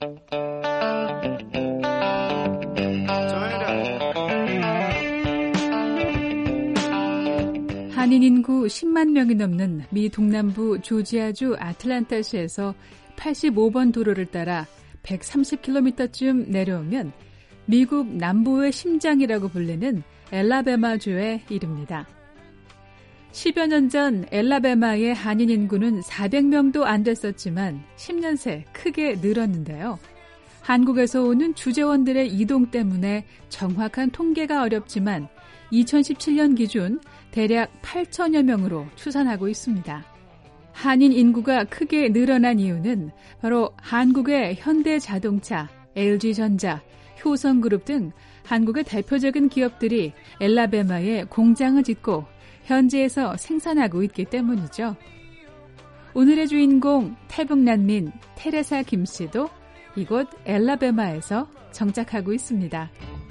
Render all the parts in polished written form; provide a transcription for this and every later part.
한인 인구 10만 명이 넘는 미 동남부 조지아주 아틀란타시에서 85번 도로를 따라 130km쯤 내려오면 미국 남부의 심장이라고 불리는 엘라베마주에 이릅니다. 10여 년 전 엘라베마의 한인 인구는 400명도 안 됐었지만 10년 새 크게 늘었는데요. 한국에서 오는 주재원들의 이동 때문에 정확한 통계가 어렵지만 2017년 기준 대략 8천여 명으로 추산하고 있습니다. 한인 인구가 크게 늘어난 이유는 바로 한국의 현대자동차, LG전자, 효성그룹 등 한국의 대표적인 기업들이 엘라베마에 공장을 짓고 현지에서 생산하고 있기 때문이죠. 오늘의 주인공 탈북난민 테레사 김 씨도 이곳 엘라베마에서 정착하고 있습니다.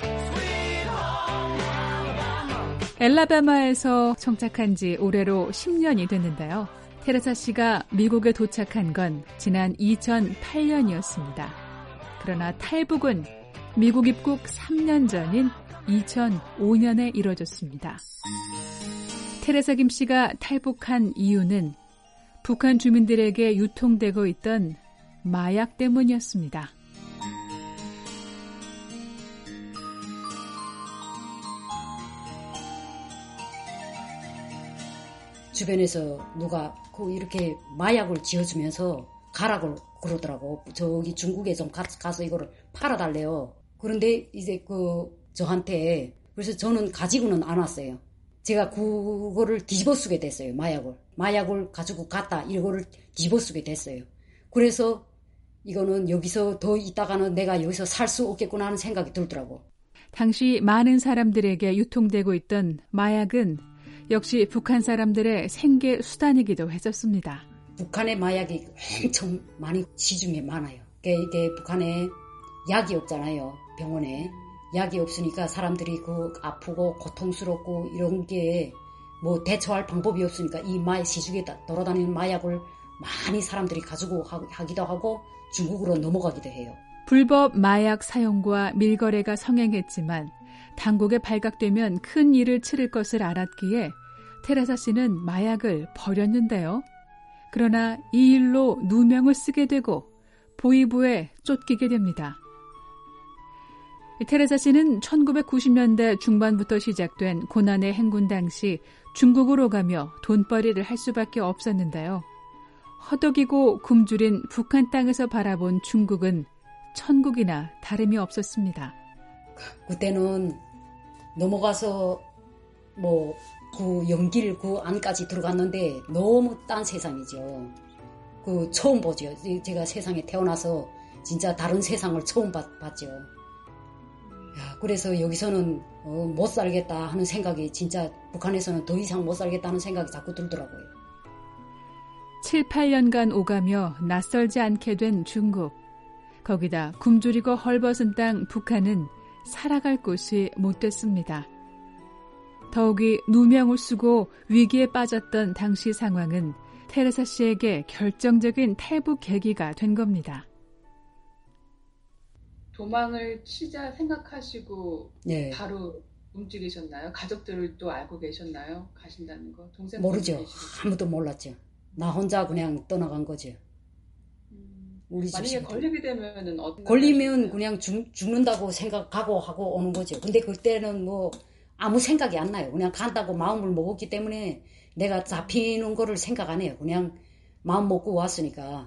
엘라베마에서 정착한 지 올해로 10년이 됐는데요. 테레사 씨가 미국에 도착한 건 지난 2008년이었습니다. 그러나 탈북은 미국 입국 3년 전인 2005년에 이뤄졌습니다. 테레사 김 씨가 탈북한 이유는 북한 주민들에게 유통되고 있던 마약 때문이었습니다. 주변에서 누가 이렇게 마약을 지어주면서 가라고 그러더라고. 저기 중국에 좀 가서 이거를 팔아달래요. 그런데 이제 저한테 그래서 저는 가지고는 안 왔어요. 제가 그거를 뒤집어 쓰게 됐어요. 마약을 가지고 갔다 이거를 뒤집어 쓰게 됐어요. 그래서 이거는 여기서 더 있다가는 내가 여기서 살 수 없겠구나 하는 생각이 들더라고. 당시 많은 사람들에게 유통되고 있던 마약은 역시 북한 사람들의 생계 수단이기도 했었습니다. 북한의 마약이 엄청 많이 시중에 많아요. 이게 북한에 약이 없잖아요. 병원에. 약이 없으니까 사람들이 아프고 고통스럽고 이런 게 대처할 방법이 없으니까 이 시중에 돌아다니는 마약을 많이 사람들이 가지고 하기도 하고 중국으로 넘어가기도 해요. 불법 마약 사용과 밀거래가 성행했지만 당국에 발각되면 큰 일을 치를 것을 알았기에 테레사 씨는 마약을 버렸는데요. 그러나 이 일로 누명을 쓰게 되고 보위부에 쫓기게 됩니다. 테레사 씨는 1990년대 중반부터 시작된 고난의 행군 당시 중국으로 가며 돈벌이를 할 수밖에 없었는데요. 허덕이고 굶주린 북한 땅에서 바라본 중국은 천국이나 다름이 없었습니다. 그때는 넘어가서 연길 안까지 들어갔는데 너무 딴 세상이죠. 처음 보죠. 제가 세상에 태어나서 진짜 다른 세상을 처음 봤죠. 그래서 여기서는 못 살겠다 하는 생각이 진짜 북한에서는 더 이상 못 살겠다 하는 생각이 자꾸 들더라고요. 7, 8년간 오가며 낯설지 않게 된 중국. 거기다 굶주리고 헐벗은 땅 북한은 살아갈 곳이 못 됐습니다. 더욱이 누명을 쓰고 위기에 빠졌던 당시 상황은 테레사 씨에게 결정적인 탈북 계기가 된 겁니다. 도망을 치자 생각하시고 네. 바로 움직이셨나요? 가족들을 또 알고 계셨나요? 가신다는 거? 동생 모르죠. 아무도 몰랐죠. 나 혼자 그냥 떠나간 거죠. 만약에 걸리게 되면은 걸리면 그냥 죽는다고 생각하고 하고 오는 거죠. 근데 그때는 아무 생각이 안 나요. 그냥 간다고 마음을 먹었기 때문에 내가 잡히는 거를 생각 안 해요. 그냥 마음 먹고 왔으니까.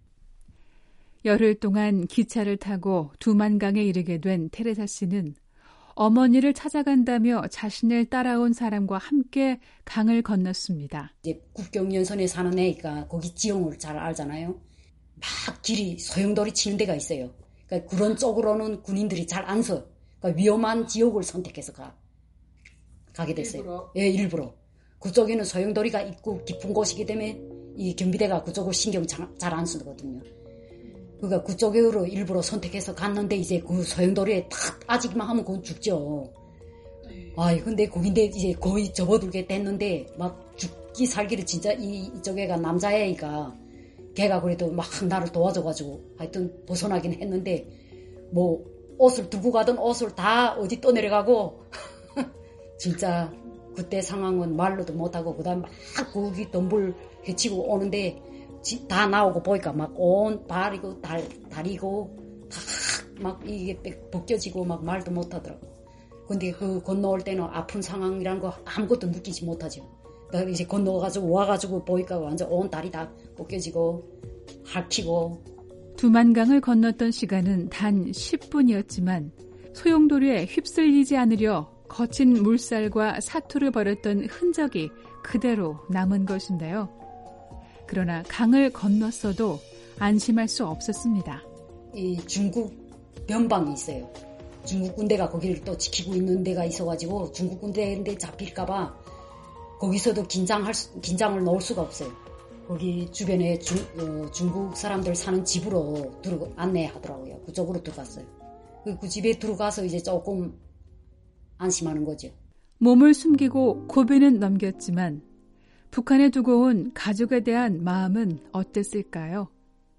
열흘 동안 기차를 타고 두만강에 이르게 된 테레사 씨는 어머니를 찾아간다며 자신을 따라온 사람과 함께 강을 건넜습니다. 이제 국경연선에 사는 애니까 거기 지형을 잘 알잖아요. 막 길이 소용돌이 치는 데가 있어요. 그러니까 그런 쪽으로는 군인들이 잘 안 서. 그러니까 위험한 지역을 선택해서 가게 됐어요. 일부러? 예, 일부러. 그쪽에는 소용돌이가 있고 깊은 곳이기 때문에 이 경비대가 그쪽을 신경 잘 안 쓰거든요. 그러니까 그쪽으로 일부러 선택해서 갔는데 이제 그 소용돌이에 탁 아직만 하면 그건 죽죠. 근데 거긴데 이제 거의 접어들게 됐는데 막 죽기 살기를 진짜 이쪽에가 남자애가 걔가 그래도 막 나를 도와줘가지고 하여튼 벗어나긴 했는데 뭐 옷을 들고 가던 옷을 다 어디 떠내려가고 진짜 그때 상황은 말로도 못하고 그다음 막 거기 덤불 헤치고 오는데 다 나오고 보니까 막 온 발이고 다리고 다 막 이게 벗겨지고 막 말도 못하더라고. 근데 그 건너올 때는 아픈 상황이란 거 아무것도 느끼지 못하죠. 이제 건너가지고 와가지고 보니까 완전 온 다리 다 벗겨지고 핥히고. 두만강을 건넜던 시간은 단 10분이었지만 소용돌이에 휩쓸리지 않으려 거친 물살과 사투를 벌였던 흔적이 그대로 남은 것인데요. 그러나 강을 건넜어도 안심할 수 없었습니다. 이 중국 변방이 있어요. 중국 군대가 거기를 또 지키고 있는 데가 있어가지고 중국 군대인데 잡힐까봐 거기서도 긴장을 넣을 수가 없어요. 거기 주변에 중국 사람들 사는 집으로 안내하더라고요. 그쪽으로 들어갔어요. 그 집에 들어가서 이제 조금 안심하는 거죠. 몸을 숨기고 고비는 넘겼지만 북한에 두고 온 가족에 대한 마음은 어땠을까요?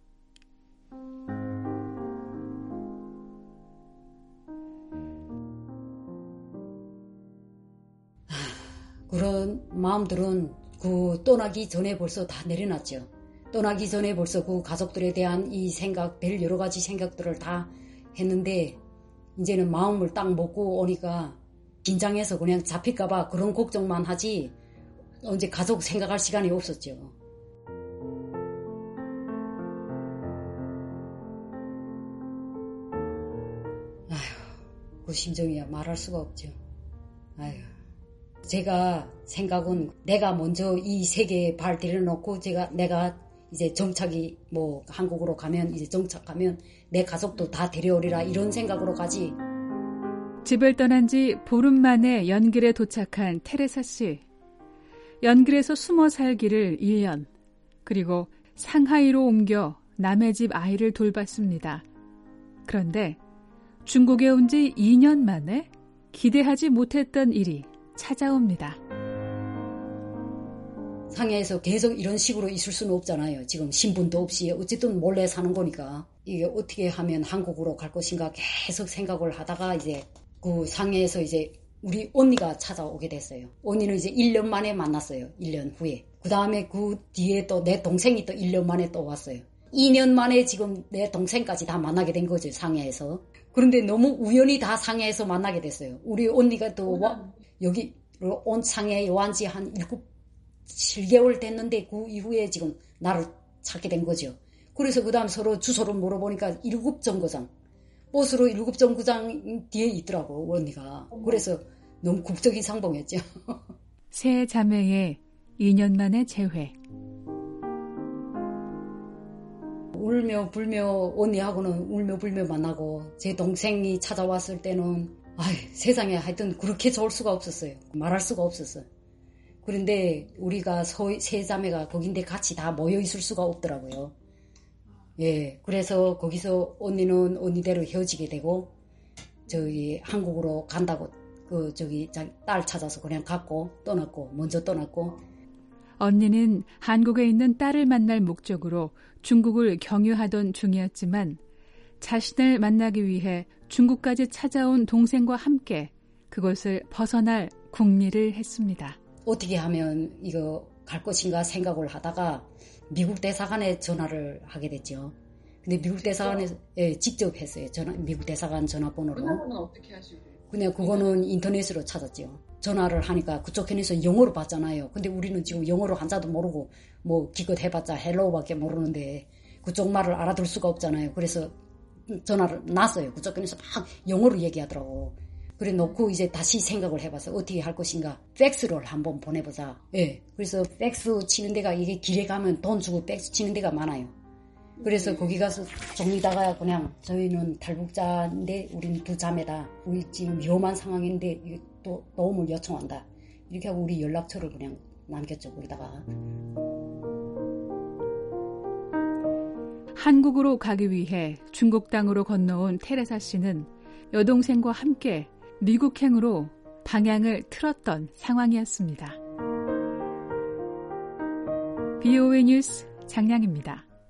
그런 마음들은 그 떠나기 전에 벌써 다 내려놨죠. 떠나기 전에 벌써 그 가족들에 대한 이 생각, 별 여러 가지 생각들을 다 했는데 이제는 마음을 딱 먹고 오니까 긴장해서 그냥 잡힐까봐 그런 걱정만 하지 언제 가족 생각할 시간이 없었죠. 아휴, 그 심정이야 말할 수가 없죠. 아휴. 제가 생각은 내가 먼저 이 세계에 발 들여놓고 내가 이제 정착이 뭐 한국으로 가면 이제 정착하면 내 가족도 다 데려오리라 이런 생각으로 가지. 집을 떠난 지 보름 만에 연길에 도착한 테레사 씨. 연길에서 숨어 살기를 1년, 그리고 상하이로 옮겨 남의 집 아이를 돌봤습니다. 그런데 중국에 온 지 2년 만에 기대하지 못했던 일이 찾아옵니다. 상해에서 계속 이런 식으로 있을 수는 없잖아요. 지금 신분도 없이 어쨌든 몰래 사는 거니까 이게 어떻게 하면 한국으로 갈 것인가 계속 생각을 하다가 이제 그 상해에서 이제 우리 언니가 찾아오게 됐어요. 언니는 이제 1년 만에 만났어요. 1년 후에. 그 다음에 그 뒤에 또 내 동생이 또 1년 만에 또 왔어요. 2년 만에 지금 내 동생까지 다 만나게 된 거죠. 상해에서. 그런데 너무 우연히 다 상해에서 만나게 됐어요. 우리 언니가 또 여기 온 상해에 완지 한 7개월 됐는데 그 이후에 지금 나를 찾게 된 거죠. 그래서 그 다음 서로 주소를 물어보니까 1급정거장. 버스로 1급정거장 뒤에 있더라고, 언니가. 그래서 너무 국적인 상봉이었죠. 세 자매의 2년 만의 재회. 울며 불며 언니하고는 울며 불며 만나고 제 동생이 찾아왔을 때는 세상에 하여튼 그렇게 좋을 수가 없었어요. 말할 수가 없었어요. 그런데 우리가 세 자매가 거긴데 같이 다 모여 있을 수가 없더라고요. 예, 그래서 거기서 언니는 언니대로 헤어지게 되고 저기 한국으로 간다고 딸 찾아서 그냥 갔고 먼저 떠났고. 언니는 한국에 있는 딸을 만날 목적으로 중국을 경유하던 중이었지만 자신을 만나기 위해 중국까지 찾아온 동생과 함께 그곳을 벗어날 궁리를 했습니다. 어떻게 하면 이거 갈 것인가 생각을 하다가 미국 대사관에 전화를 하게 됐죠. 근데 미국 대사관에 직접 했어요. 미국 대사관 전화번호로. 전화번호는 어떻게 하시고? 그냥 그거는 인터넷으로 찾았죠. 전화를 하니까 그쪽 편에서 영어로 받잖아요. 근데 우리는 지금 영어로 한자도 모르고 뭐 기껏 해봤자 헬로우밖에 모르는데 그쪽 말을 알아들 수가 없잖아요. 그래서 전화를 놨어요. 그쪽 편에서 막 영어로 얘기하더라고. 그래 놓고 이제 다시 생각을 해봐서 어떻게 할 것인가. 팩스를 한번 보내보자. 예. 그래서 팩스 치는 데가 이게 길에 가면 돈 주고 팩스 치는 데가 많아요. 그래서 거기 가서 종이다가 그냥 저희는 탈북자인데 우린 두 자매다. 우리 지금 위험한 상황인데 또 도움을 요청한다. 이렇게 하고 우리 연락처를 그냥 남겼죠. 거기다가. 한국으로 가기 위해 중국 땅으로 건너온 테레사 씨는 여동생과 함께 미국행으로 방향을 틀었던 상황이었습니다. BOA 뉴스 장량입니다.